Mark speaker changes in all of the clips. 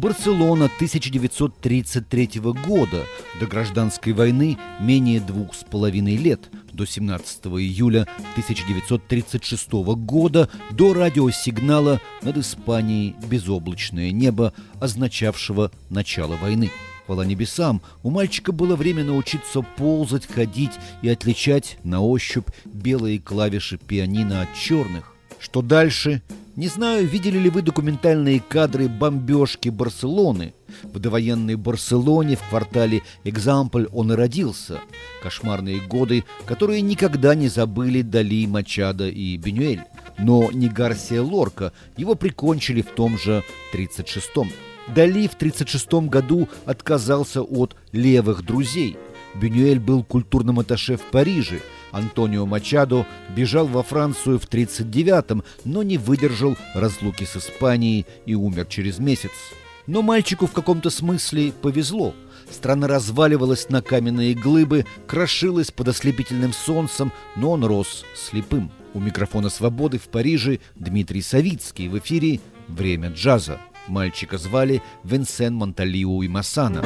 Speaker 1: Барселона 1933 года. До гражданской войны менее 2,5 лет. До 17 июля 1936 года, до радиосигнала над Испанией безоблачное небо, означавшего начало войны. Хвала небесам, у мальчика было время научиться ползать, ходить и отличать на ощупь белые клавиши пианино от черных. Что дальше? Не знаю, видели ли вы документальные кадры бомбежки Барселоны. В довоенной Барселоне в квартале Экзампль он и родился. Кошмарные годы, которые никогда не забыли Дали, Мачадо и Бюнюэль. Но не Гарсия Лорка, его прикончили в том же 1936-м. Дали в 1936 году отказался от левых друзей. Бюнюэль был культурным атташе в Париже. Антонио Мачадо бежал во Францию в 1939-м, но не выдержал разлуки с Испанией и умер через месяц. Но мальчику в каком-то смысле повезло. Страна разваливалась на каменные глыбы, крошилась под ослепительным солнцем, но он рос слепым. У микрофона «Свободы» в Париже Дмитрий Савицкий, в эфире «Время джаза». Мальчика звали Винсен Монталиу и Массана.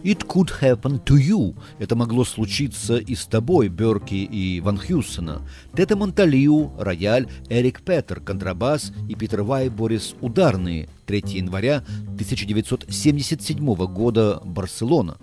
Speaker 1: «It could happen to you» — это могло случиться и с тобой, Берки и Ван Хьюсена. Тета Монталиу, рояль, Эрик Петер, контрабас и Питер Вайборис, ударные. 3 января 1977 года, Барселона.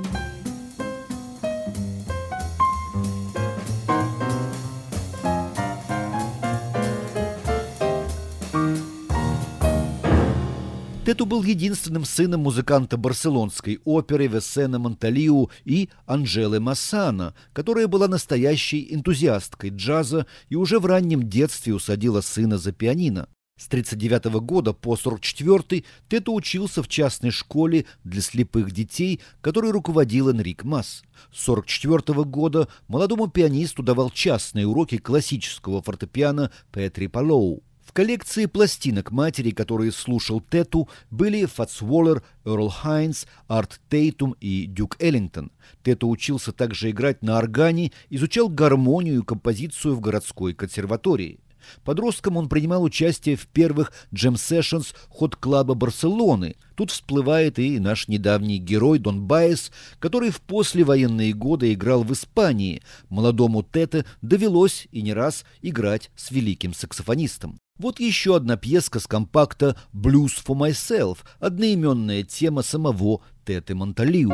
Speaker 1: Тету был единственным сыном музыканта барселонской оперы Весена Монталиу и Анжелы Массана, которая была настоящей энтузиасткой джаза и уже в раннем детстве усадила сына за пианино. С 1939 года по 1944 Тето учился в частной школе для слепых детей, которой руководил Энрик Мас. С 1944 года молодому пианисту давал частные уроки классического фортепиано Петри Палоу. В коллекции пластинок матери, которые слушал Тету, были Фатс Уоллер, Эрл Хайнс, Арт Тейтум и Дюк Эллингтон. Тету учился также играть на органе, изучал гармонию и композицию в городской консерватории. Подростком он принимал участие в первых джем-сессионс хот-клаба Барселоны. Тут всплывает и наш недавний герой Дон Баес, который в послевоенные годы играл в Испании. Молодому Тете довелось и не раз играть с великим саксофонистом. Вот еще одна пьеска с компакта «Blues for Myself», одноименная тема самого Тете Монталиу.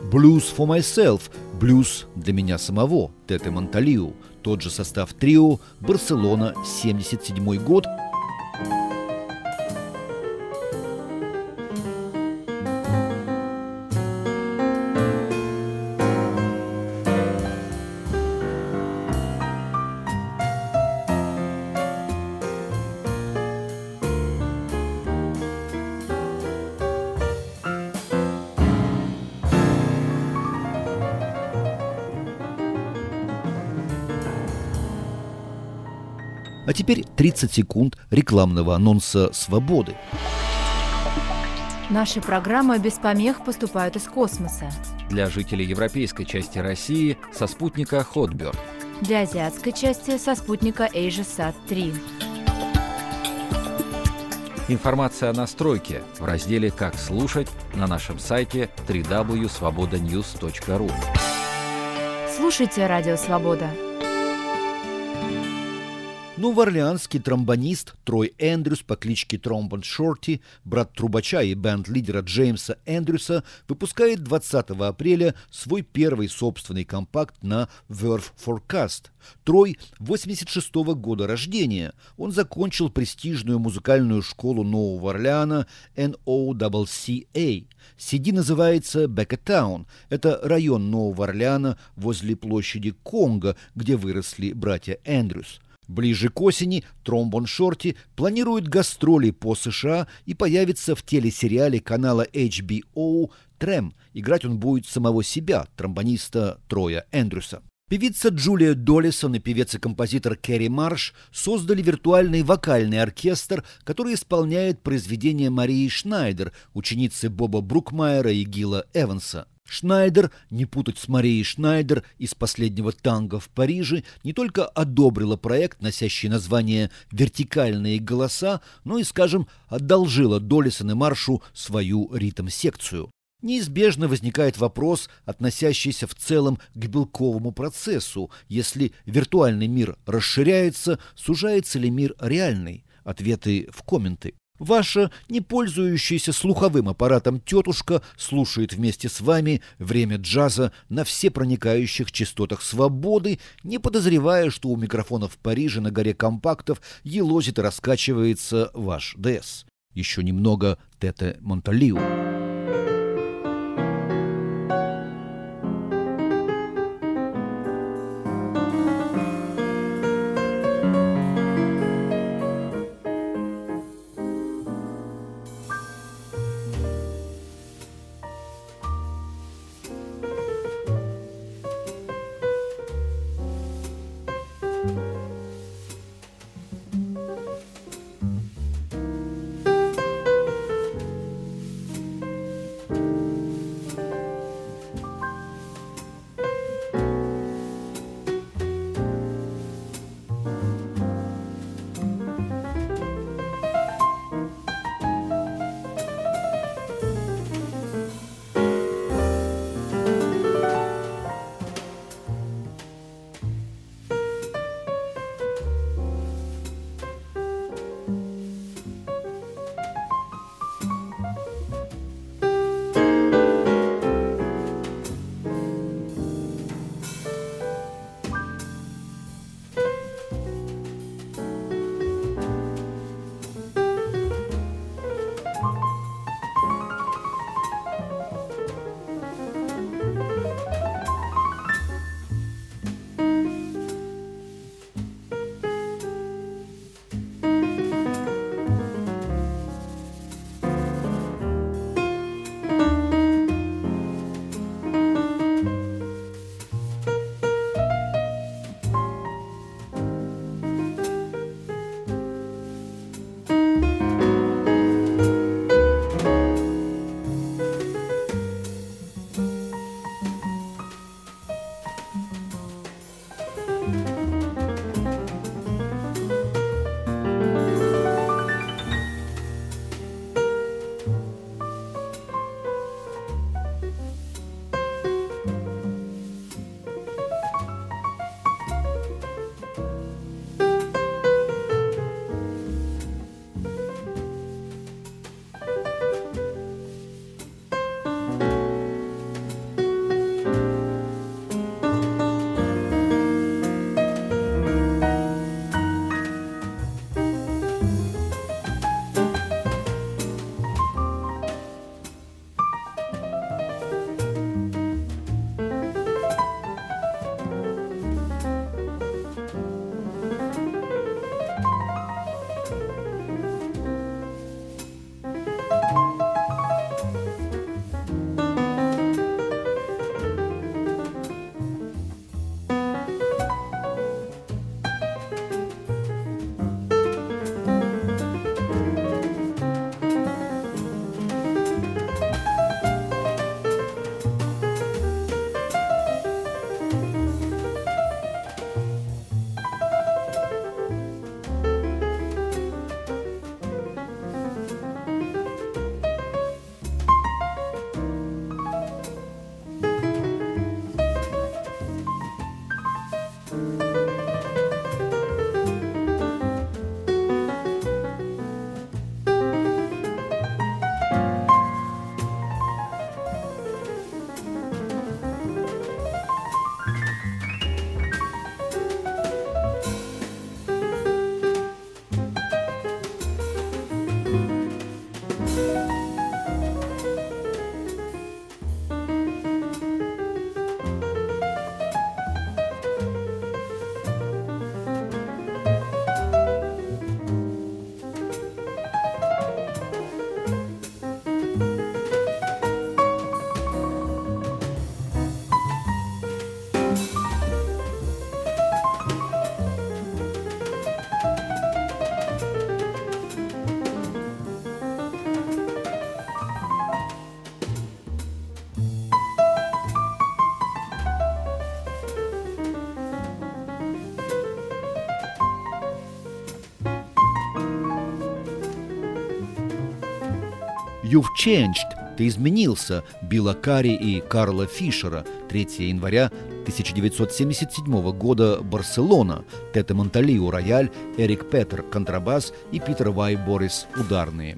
Speaker 1: «Blues for Myself» – «Блюз для меня самого» Тете Монталиу. Тот же состав трио, Барселона, 1977 год. А теперь 30 секунд рекламного анонса «Свободы».
Speaker 2: Наши программы без помех поступают из космоса.
Speaker 3: Для жителей европейской части России со спутника Hotbird.
Speaker 2: Для азиатской части со спутника AsiaSat 3.
Speaker 3: Информация о настройке в разделе «Как слушать» на нашем сайте www.svobodanews.ru.
Speaker 2: Слушайте «Радио Свобода».
Speaker 1: Новоорлеанский тромбонист Трой Эндрюс по кличке Тромбон Шорти, брат трубача и бенд-лидера Джеймса Эндрюса, выпускает 20 апреля свой первый собственный компакт на Verve Forecast. Трой 86 года рождения. Он закончил престижную музыкальную школу Нового Орлеана NOCCA. CD называется Бекетаун. Это район Нового Орлеана возле площади Конго, где выросли братья Эндрюс. Ближе к осени Тромбон Шорти планирует гастроли по США и появится в телесериале канала HBO «Трэм». Играть он будет самого себя, тромбониста Троя Эндрюса. Певица Джулия Долисон и певец и композитор Кэрри Марш создали виртуальный вокальный оркестр, который исполняет произведения Марии Шнайдер, ученицы Боба Брукмайера и Гила Эванса. Шнайдер, не путать с Марией Шнайдер из «Последнего танго в Париже», не только одобрила проект, носящий название «Вертикальные голоса», но и, скажем, одолжила Долисон и Маршу свою ритм-секцию. Неизбежно возникает вопрос, относящийся в целом к белковому процессу. Если виртуальный мир расширяется, сужается ли мир реальный? Ответы в комменты. Ваша, не пользующаяся слуховым аппаратом тетушка, слушает вместе с вами время джаза на всепроникающих частотах свободы, не подозревая, что у микрофона в Париже на горе компактов елозит и раскачивается ваш ДС. Еще немного Тете Монталиу. «You've changed» – «Ты изменился» Билла Карри и Карла Фишера. 3 января 1977 года, Барселона. Тете Монталио – рояль, Эрик Петер – контрабас и Питер Вай Борис – ударные.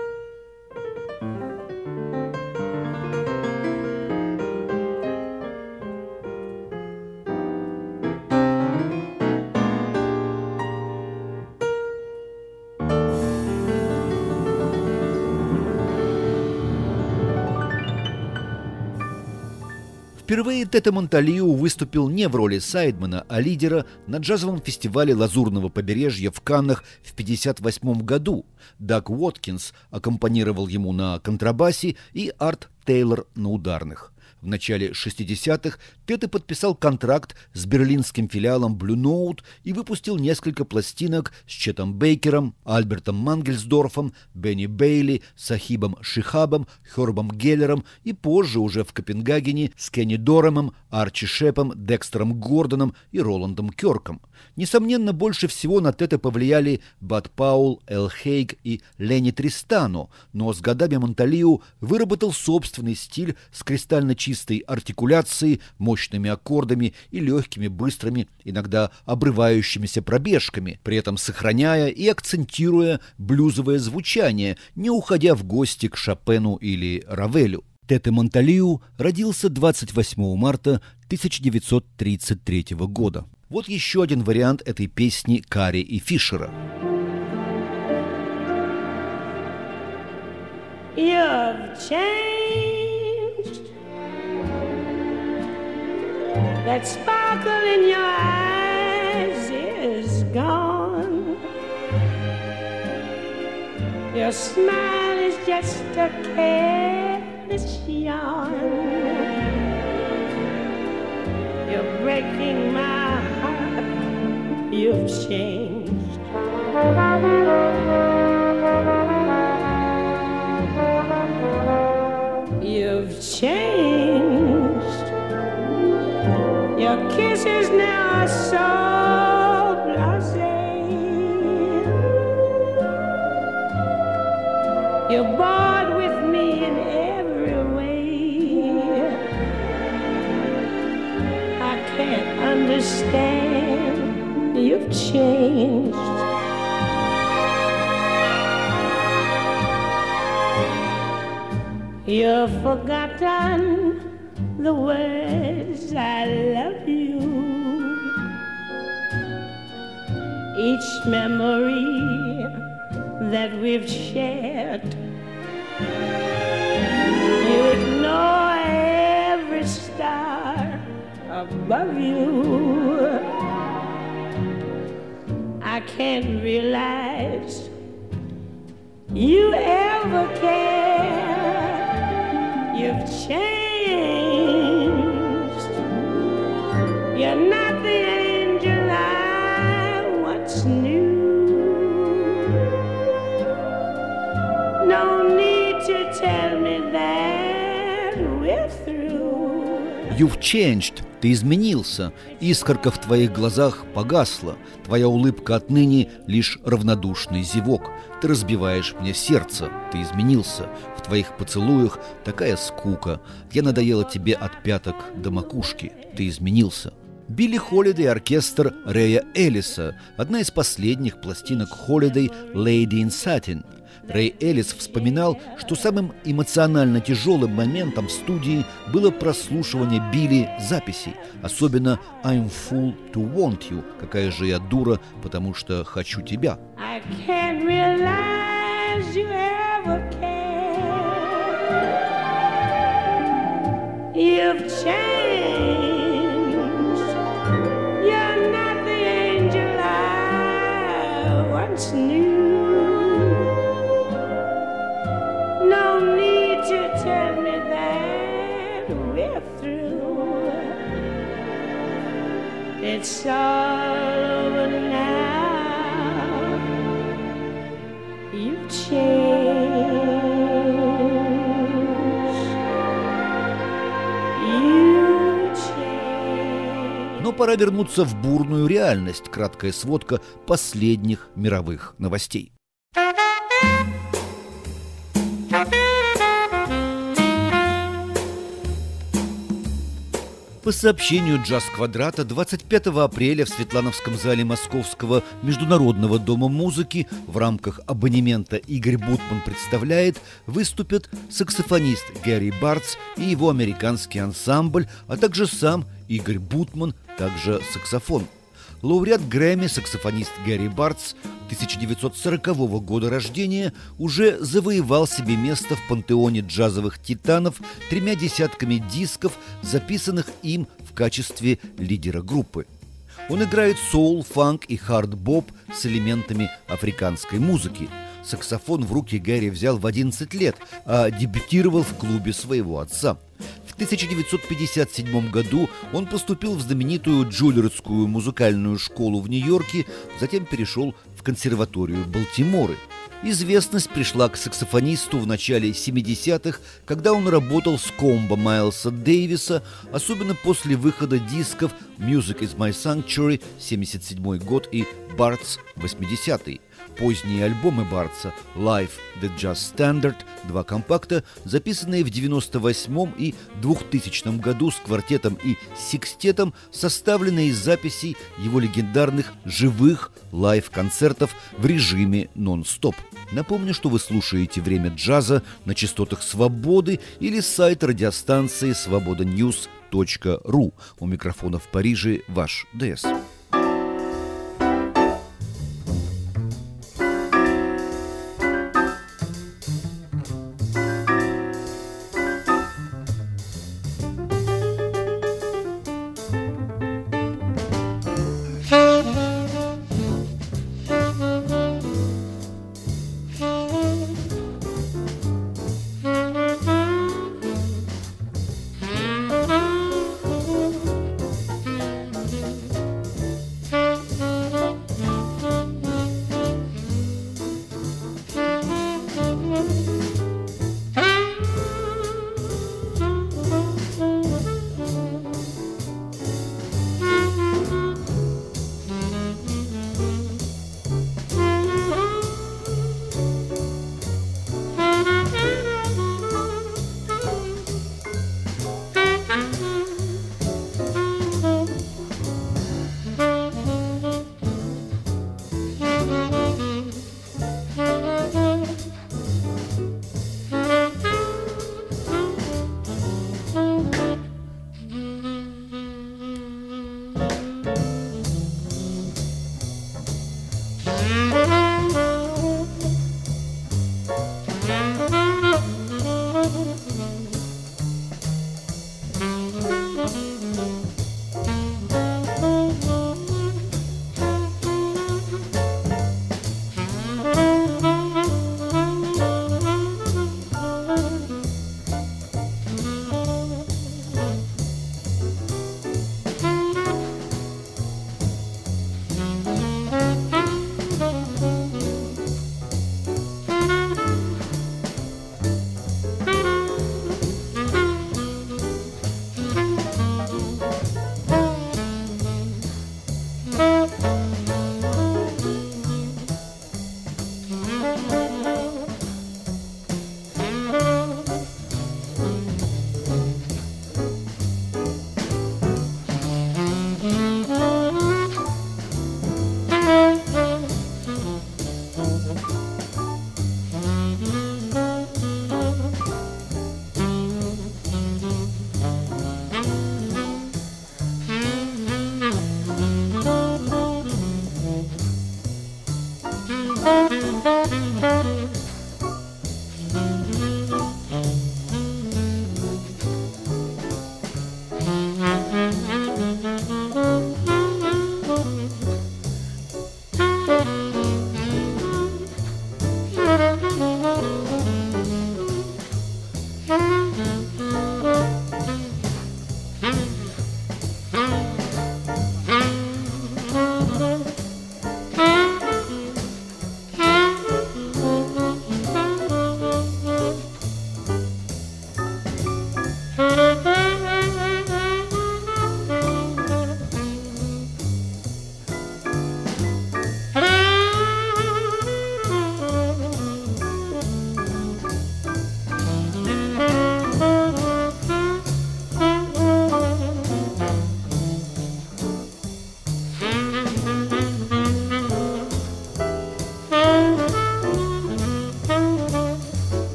Speaker 1: Впервые Тете Монталио выступил не в роли сайдмена, а лидера на джазовом фестивале Лазурного побережья в Каннах в 1958 году. Даг Уоткинс аккомпанировал ему на контрабасе и Арт Тейлор на ударных. В начале 60-х Тете подписал контракт с берлинским филиалом Blue Note и выпустил несколько пластинок с Четом Бейкером, Альбертом Мангельсдорфом, Бенни Бейли, Сахибом Шихабом, Хербом Геллером и позже уже в Копенгагене с Кенни Доремом, Арчи Шепом, Декстером Гордоном и Роландом Кёрком. Несомненно, больше всего на Тете повлияли Бад Паул, Эл Хейг и Ленни Тристано, но с годами Монталио выработал собственный стиль с кристально чистой артикуляцией, мощными аккордами и легкими, быстрыми, иногда обрывающимися пробежками, при этом сохраняя и акцентируя блюзовое звучание, не уходя в гости к Шопену или Равелю. Тете Монталио родился 28 марта 1933 года. Вот еще один вариант этой песни Карри и Фишера.
Speaker 4: You've changed. That sparkle in your eyes is gone. Your smile is just a careless yawn. You're breaking my heart. You've changed. You've changed. Your kisses now are so blasé. You're bored with me in every way. I can't understand. You've changed. You've forgotten the words I love you. Each memory that we've shared. You ignore every star above you. I can't realize you ever cared. You've changed. You're not the angel I once knew. No need to tell me that we're through.
Speaker 1: «You've changed» – «Ты изменился», искорка в твоих глазах погасла, твоя улыбка отныне лишь равнодушный зевок. Ты разбиваешь мне сердце, ты изменился, в твоих поцелуях такая скука. Я надоела тебе от пяток до макушки, ты изменился. Билли Холидей, оркестр Рэя Эллиса, одна из последних пластинок Холидей «Lady in Satin». Рэй Эллис вспоминал, что самым эмоционально тяжелым моментом в студии было прослушивание Билли записей, особенно «I'm Fool to Want You», «Какая же я дура, потому что хочу тебя».
Speaker 4: I can't realize you ever cared. You've changed. You're not the angel I once knew. No need to tell me that we're through. It's all over now. You've changed. You changed.
Speaker 1: Но пора вернуться в бурную реальность. Краткая сводка последних мировых новостей. По сообщению «Джаз-квадрата» 25 апреля в Светлановском зале Московского Международного дома музыки в рамках абонемента «Игорь Бутман представляет» выступят саксофонист Гэри Бартс и его американский ансамбль, а также сам Игорь Бутман, также саксофон. Лауреат Грэмми, саксофонист Гэри Бартс, 1940 года рождения, уже завоевал себе место в пантеоне джазовых титанов 3 десятками дисков, записанных им в качестве лидера группы. Он играет соул, фанк и хард-боп с элементами африканской музыки. Саксофон в руки Гэри взял в 11 лет, а дебютировал в клубе своего отца. В 1957 году он поступил в знаменитую Джульярдскую музыкальную школу в Нью-Йорке, затем перешел в консерваторию Балтиморы. Известность пришла к саксофонисту в начале 70-х, когда он работал с комбо Майлса Дэвиса, особенно после выхода дисков «Music is my Sanctuary» 1977 год и «Бартс» 80-й. Поздние альбомы Бартса «Live the Jazz Standard», 2 компакта, записанные в 1998 и 2000 году с квартетом и секстетом, составлены из записей его легендарных живых лайв-концертов в режиме нон-стоп. Напомню, что вы слушаете «Время джаза» на частотах «Свободы» или сайт радиостанции «Свободаnews.ру». У микрофона в Париже ваш ДС.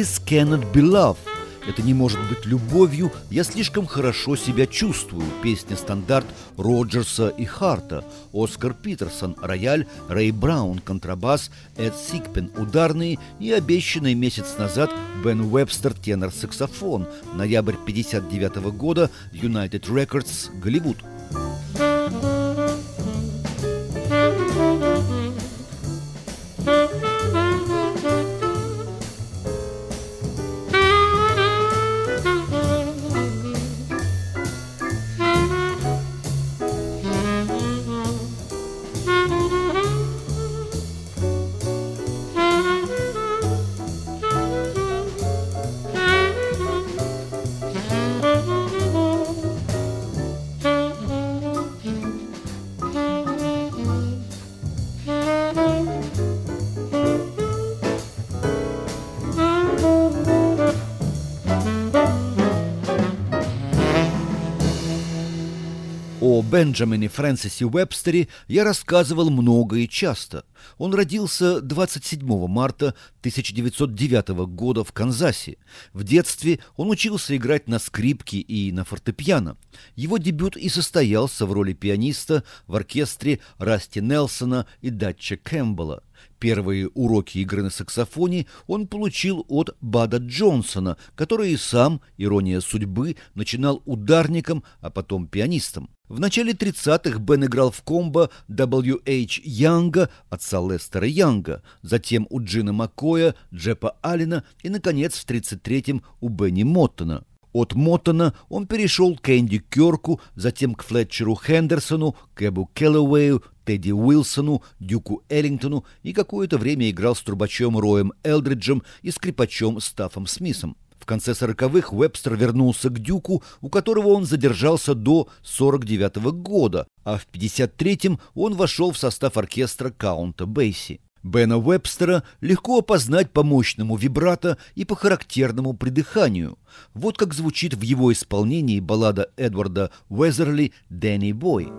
Speaker 1: «This cannot be love». «Это не может быть любовью, я слишком хорошо себя чувствую». Песня-стандарт Роджерса и Харта. Оскар Питерсон – рояль, Рэй Браун – контрабас, Эд Сикпен – ударные и обещанный месяц назад Бен Уэбстер – тенор-саксофон. Ноябрь 1959 года, United Records, Голливуд. О Бенджамине Фрэнсисе Уэбстере я рассказывал много и часто. Он родился 27 марта 1909 года в Канзасе. В детстве он учился играть на скрипке и на фортепиано. Его дебют и состоялся в роли пианиста в оркестре Расти Нелсона и Датча Кэмпбелла. Первые уроки игры на саксофоне он получил от Бада Джонсона, который и сам, ирония судьбы, начинал ударником, а потом пианистом. В начале 30-х Бен играл в комбо W.H. Янга, отца Лестера Янга, затем у Джина Маккоя, Джепа Аллена и, наконец, в 33-м у Бенни Моттона. От Моттона он перешел к Энди Кёрку, затем к Флетчеру Хендерсону, Кэбу Келлоуэю, Тедди Уилсону, Дюку Эллингтону и какое-то время играл с трубачом Роем Элдриджем и скрипачом Стаффом Смитом. В конце 40-х Уэбстер вернулся к Дюку, у которого он задержался до 49 года, а в 53-м он вошел в состав оркестра Каунта Бейси. Бена Уэбстера легко опознать по мощному вибрато и по характерному придыханию. Вот как звучит в его исполнении баллада Эдварда Уэзерли «Дэнни Бой».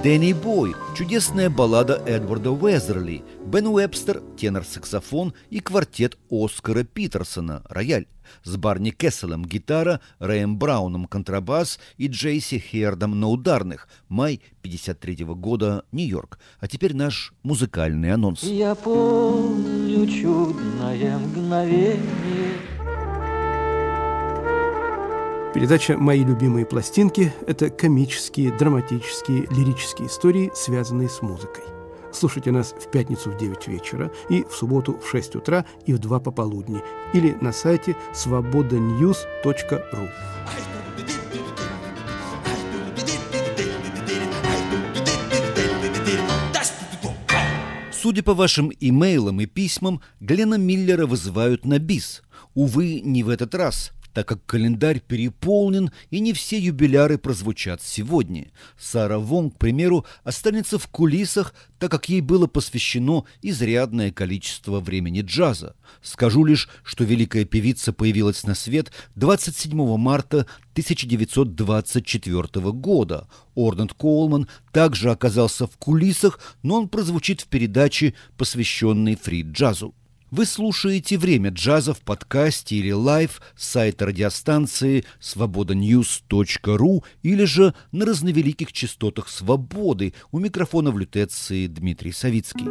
Speaker 1: Дэнни Бой, чудесная баллада Эдварда Уэзерли, Бен Уэбстер, тенор-саксофон и квартет Оскара Питерсона, рояль, с Барни Кесселем гитара, Рэем Брауном контрабас и Джейси Хердом на ударных, май 1953 года, Нью-Йорк. А теперь наш музыкальный анонс.
Speaker 5: Я помню чудное мгновение.
Speaker 6: Передача «Мои любимые пластинки» – это комические, драматические, лирические истории, связанные с музыкой. Слушайте нас в пятницу в 9 вечера и в субботу в 6 утра и в 2 пополудни или на сайте svobodanews.ru.
Speaker 1: Судя по вашим имейлам и письмам, Глена Миллера вызывают на бис. Увы, не в этот раз, так как календарь переполнен и не все юбиляры прозвучат сегодня. Сара Вонг, к примеру, останется в кулисах, так как ей было посвящено изрядное количество времени джаза. Скажу лишь, что великая певица появилась на свет 27 марта 1924 года. Орнет Коулман также оказался в кулисах, но он прозвучит в передаче, посвященной фри-джазу. Вы слушаете «Время джаза» в подкасте или лайв с сайта радиостанции svobodanews.ru или же на разновеликих частотах «Свободы». У микрофона в лютеции Дмитрий Савицкий.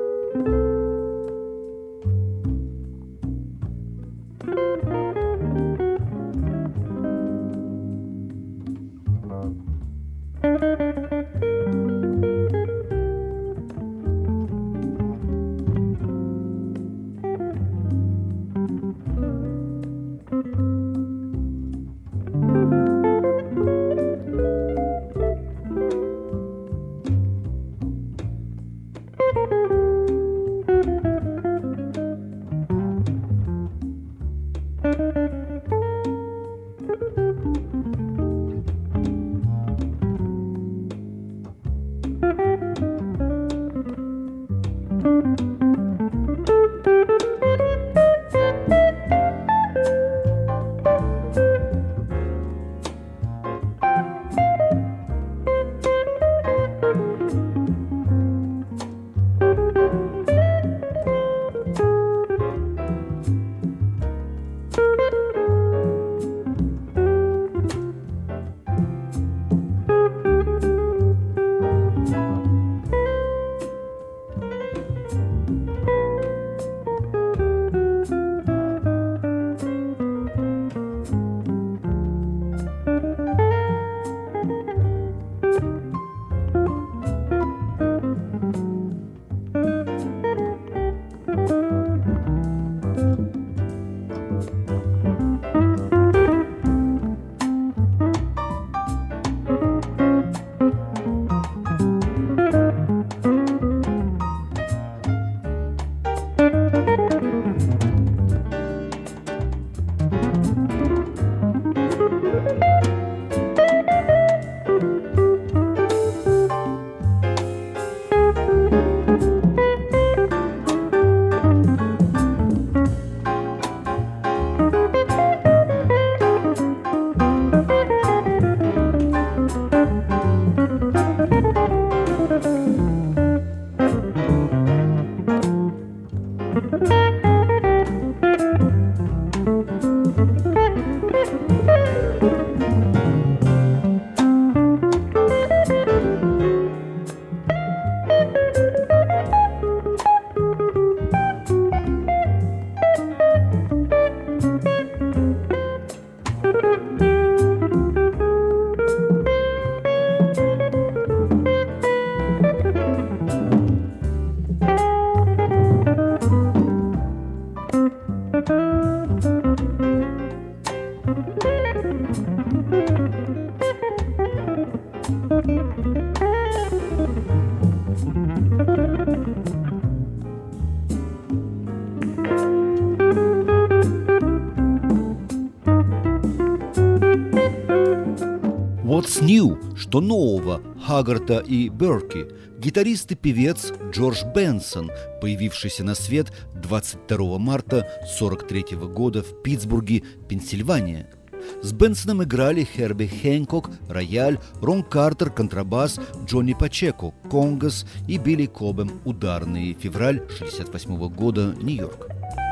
Speaker 1: «What's New?» «Что нового?» Хаггарта и Берки, гитарист и певец Джордж Бенсон, появившийся на свет 22 марта 1943 года в Питтсбурге, Пенсильвания. С Бенсоном играли Херби Хэнкок, рояль, Рон Картер, контрабас, Джонни Пачеко, конгос и Билли Кобэм, ударные. Февраль 1968 года, Нью-Йорк.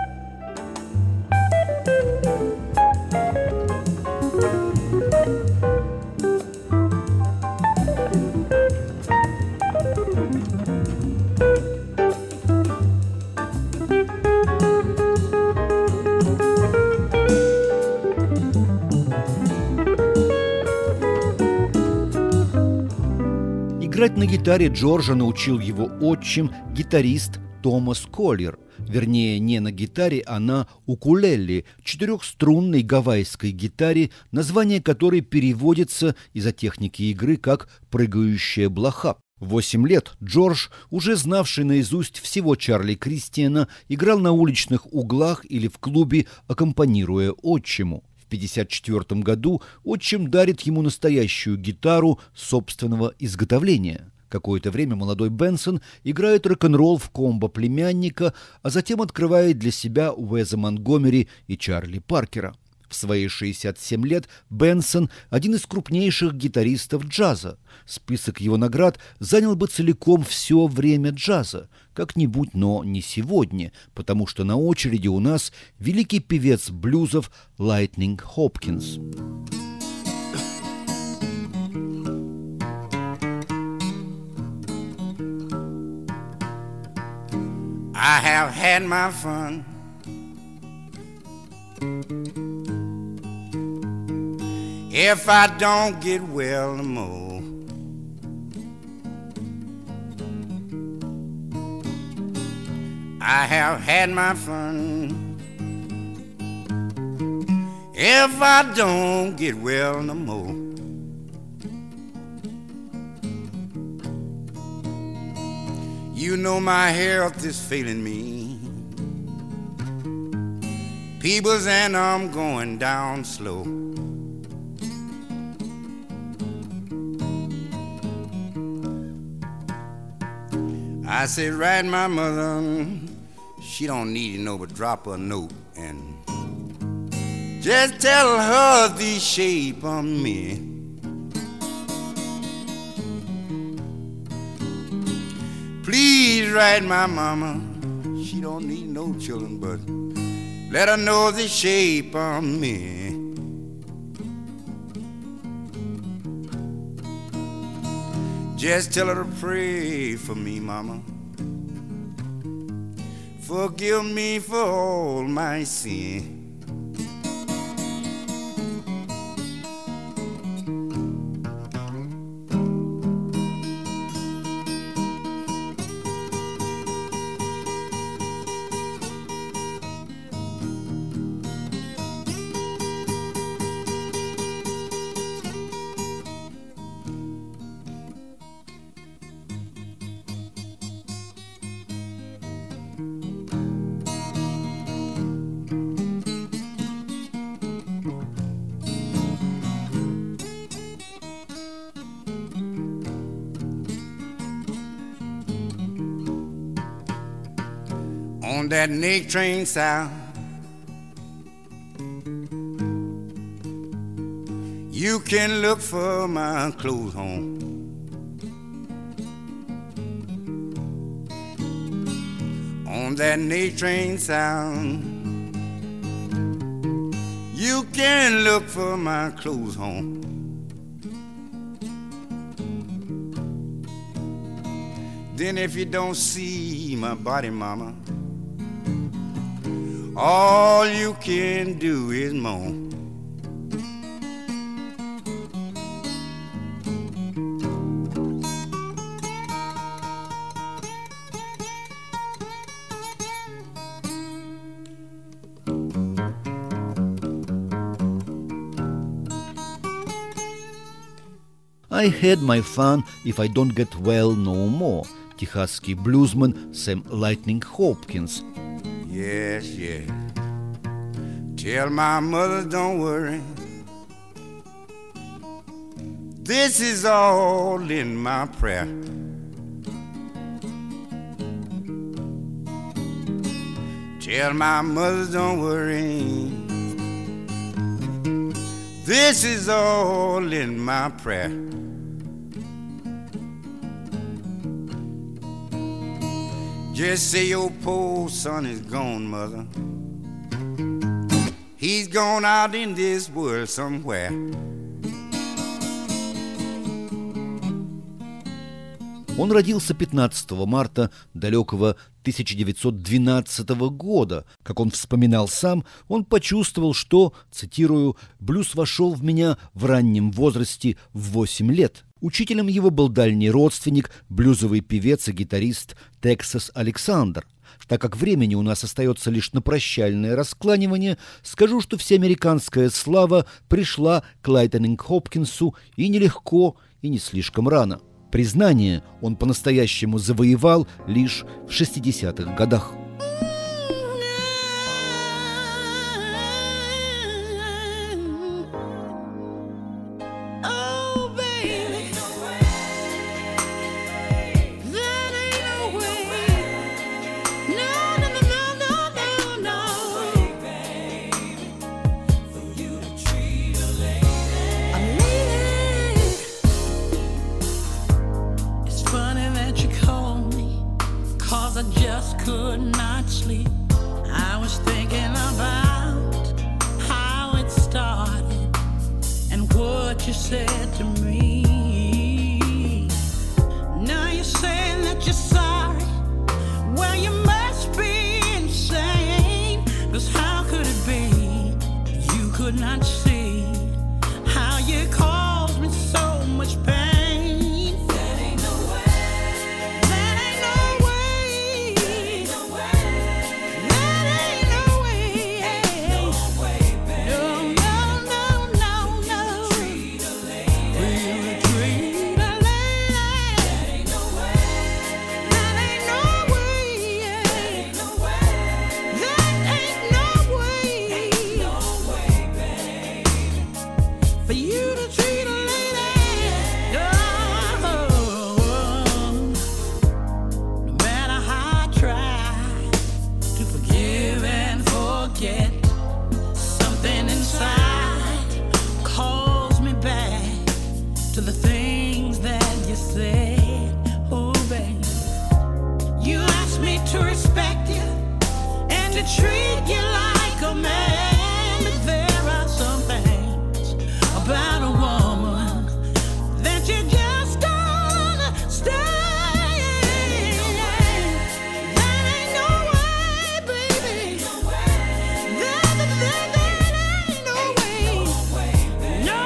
Speaker 1: Играть на гитаре Джорджа научил его отчим, гитарист Томас Коллер. Вернее, не на гитаре, а на укулеле, четырехструнной гавайской гитаре, название которой переводится из-за техники игры как «прыгающая блоха». В 8 лет Джордж, уже знавший наизусть всего Чарли Кристиана, играл на уличных углах или в клубе, аккомпанируя отчиму. В 1954 году отчим дарит ему настоящую гитару собственного изготовления. Какое-то время молодой Бенсон играет рок-н-ролл в комбо племянника, а затем открывает для себя Уэза Монтгомери и Чарли Паркера. В свои 67 лет Бенсон – один из крупнейших гитаристов джаза. Список его наград занял бы целиком все время джаза. Как-нибудь, но не сегодня, потому что на очереди у нас великий певец блюзов Лайтнинг Хопкинс.
Speaker 7: I have had my fun. If I don't get well no more, I have had my fun. If I don't get well no more, you know my health is failing me, peoples, and I'm going down slow. I said, right, my mother, she don't need to know but drop her a note and just tell her the shape of me. Please write my mama, she don't need no children, but let her know the shape of me. Just tell her to pray for me, mama. Forgive me for all my sin. On that Nick train south, you can look for my clothes home. On that Nick train south, you can look for my clothes home. Then if you don't see my body, mama, all you can do is moan.
Speaker 1: I had my fun if I don't get well no more. Техасский блюзмен Сэм Лайтнинг Хопкинс.
Speaker 7: Yes, yes. Tell my mother don't worry. This is all in my prayer. Tell my mother don't worry. This is all in my prayer. Just say your poor son is gone, mother. He's gone out in this world somewhere.
Speaker 1: Он родился 15 марта далекого 1912 года. Как он вспоминал сам, он почувствовал, что, цитирую, «блюз вошел в меня в раннем возрасте в 8 лет». Учителем его был дальний родственник, блюзовый певец и гитарист Тексас Александр. Так как времени у нас остается лишь на прощальное раскланивание, скажу, что всеамериканская слава пришла к Лайтнинг Хопкинсу и нелегко, и не слишком рано. Признание он по-настоящему завоевал лишь в 60-х годах.
Speaker 8: I just could not sleep. I was thinking about how it started and what you said to me. Now you're saying that you're sorry. Well, you must be insane. 'Cause how could it be you could not see how you caused me so much pain? To the things that you said, oh baby. You asked me to respect you and to treat you like a man, but there are some things about a woman that you just don't understand. That ain't no way, baby. That ain't no way. No.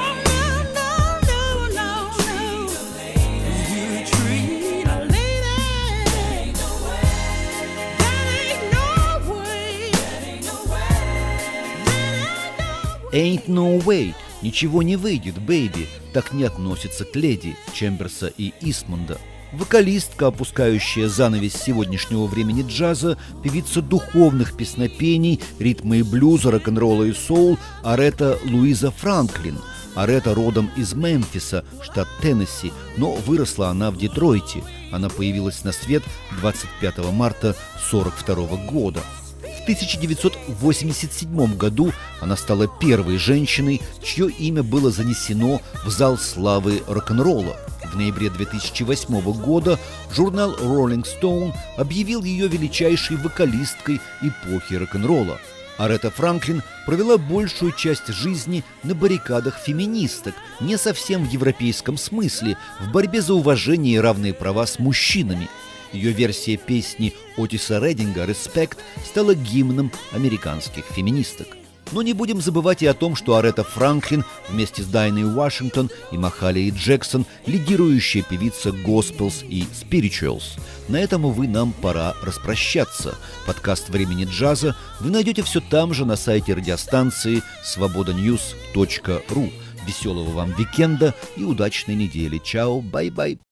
Speaker 1: «Ain't no way» – «Ничего не выйдет, бэйби» – так не относится к леди Чемберса и Истмонда. Вокалистка, опускающая занавес сегодняшнего времени джаза, певица духовных песнопений, ритма и блюза, рок-н-ролла и соул Арета Луиза Франклин. Арета родом из Мемфиса, штат Теннесси, но выросла она в Детройте. Она появилась на свет 25 марта 1942 года. В 1987 году она стала первой женщиной, чье имя было занесено в зал славы рок-н-ролла. В ноябре 2008 года журнал Rolling Stone объявил ее величайшей вокалисткой эпохи рок-н-ролла. Арета Франклин провела большую часть жизни на баррикадах феминисток, не совсем в европейском смысле, в борьбе за уважение и равные права с мужчинами. Ее версия песни Отиса Реддинга «Респект» стала гимном американских феминисток. Но не будем забывать и о том, что Арета Франклин вместе с Дайной Вашингтон и Махалией Джексон – лидирующая певица Gospels и Spirituals. На этом, увы, нам пора распрощаться. Подкаст «Времени джаза» вы найдете все там же на сайте радиостанции svobodanews.ru. Веселого вам уикенда и удачной недели. Чао, бай-бай.